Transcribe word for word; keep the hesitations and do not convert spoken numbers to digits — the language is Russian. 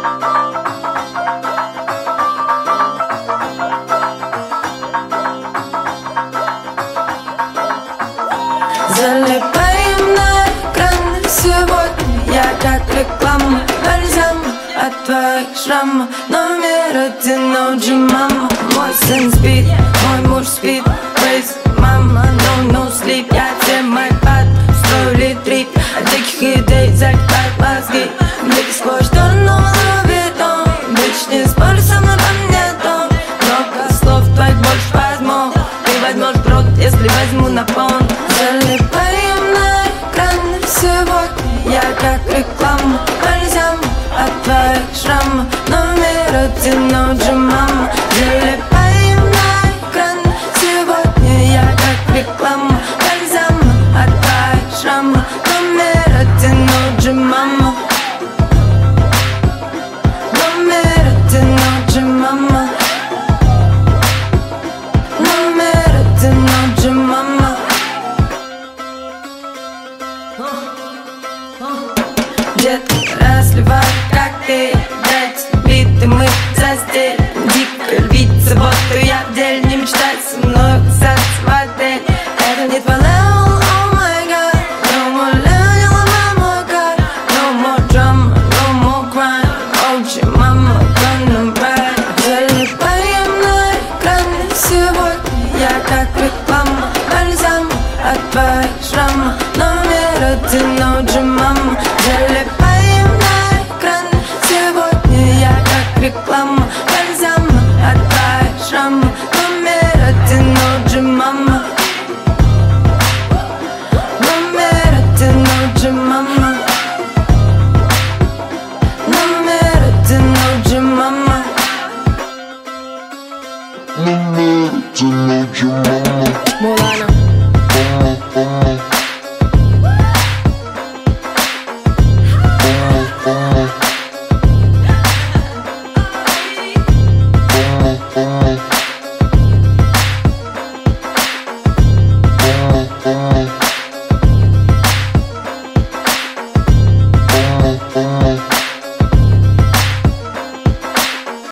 Залипаем на экран сегодня. Я как реклама, бальзам от твоих шрамов. Номер один оджи, мама. Мой сын спит, мой муж спит. Фейс, мама, no, no sleep. Я всем iPad, строили трип. От диких идей закипают мозги. Блики сквозь шторы, но ловит он. Bitch, не спорь со мной, по мне дом. Много слов твоих больше возьму. Ты возьмешь в рот, если возьму на пон. Залипаем на экран сегодня. Я как реклама, бальзам от твоих шрамов. Номер один оджи, мама. Залипаем на экран сегодня. Я как реклама, бальзам от твоих шрамов. Номер один оджи, мама. Номер один оджи, мама. Номер один оджи, мама. Детки разливают коктейль. Дайте биты, мы застель. Дикая львица, вот и я в деле. Не мечтай со мной касаться в отель. Это не твой level, oh my god. No more level, не ломай мой гад. No more drama, no more crime. Оджи, мама, gonna ride. Залипаем на экран сегодня. Я как реклама, бальзам от твоих шрамов. Номер один оджи, мама. Залипаем на экран сегодня. Я как реклама,